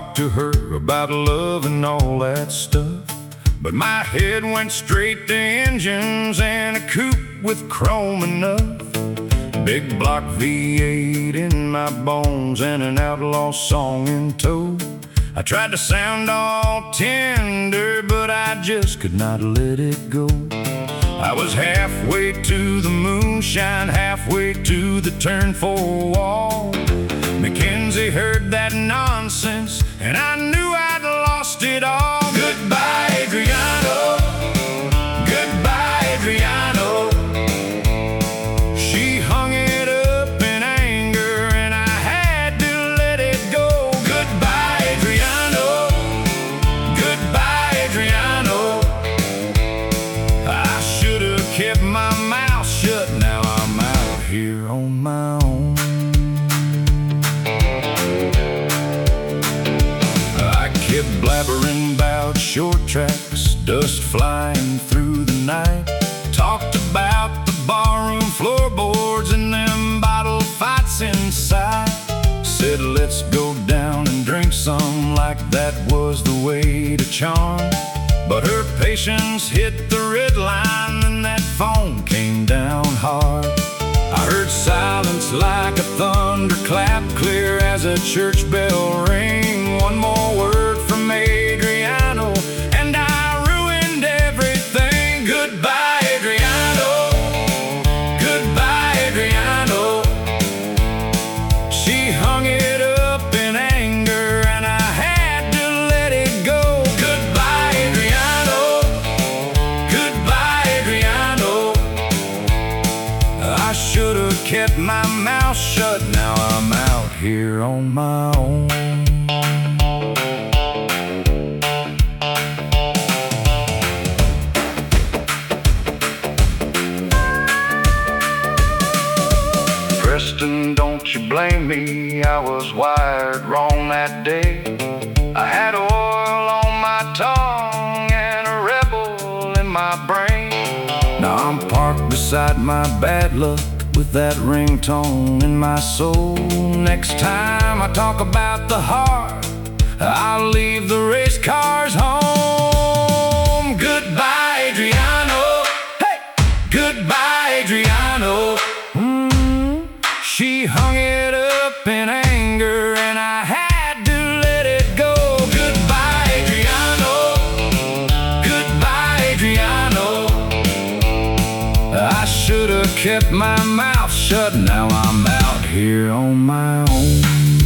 talk to her about love and all that stuff, but my head went straight to engines and a coupe with chrome enough. Big block V8 in my bones and an outlaw song in tow. I tried to sound all tender, but I just could not let it go. I was halfway to the moonshine, halfway to the turn 4 wall. Mackenzie heard that nonsense, and I knew I'd lost it all. Goodbye, Adriano. Goodbye, Adriano. She hung it up in anger, and I had to let it go. Goodbye, Adriano. Goodbye, Adriano. I should have kept my mouth shut. Now I'm out here on my own. I kept blabbering about short tracks, dust flying through the night. Talked about the barroom floorboards and them bottle fights inside. Said let's go down and drink some, like that was the way to charm. But her patience hit the red line and that phone came down hard. I heard silence like a thunderclap, clear as a church bell ring. One more word from Adriano and I ruined everything. Goodbye, Adriano. Goodbye, Adriano. She hung it up in anger and I had to let it go. Goodbye, Adriano. Goodbye, Adriano. I should have kept my mouth shut. Now I'm out here on my own. Preston, don't you blame me, I was wired wrong that day. I had oil on my tongue and a rebel in my brain. Now I'm parked beside my bad luck with that ringtone in my soul. Next time I talk about the heart, I'll leave the race cars home. Goodbye, Adriano. Hey! Goodbye, Adriano. She hung it up in anger and I had to let it go. Goodbye, Adriano. Goodbye, Adriano. I should have kept my mouth shut. Now I'm out here on my own.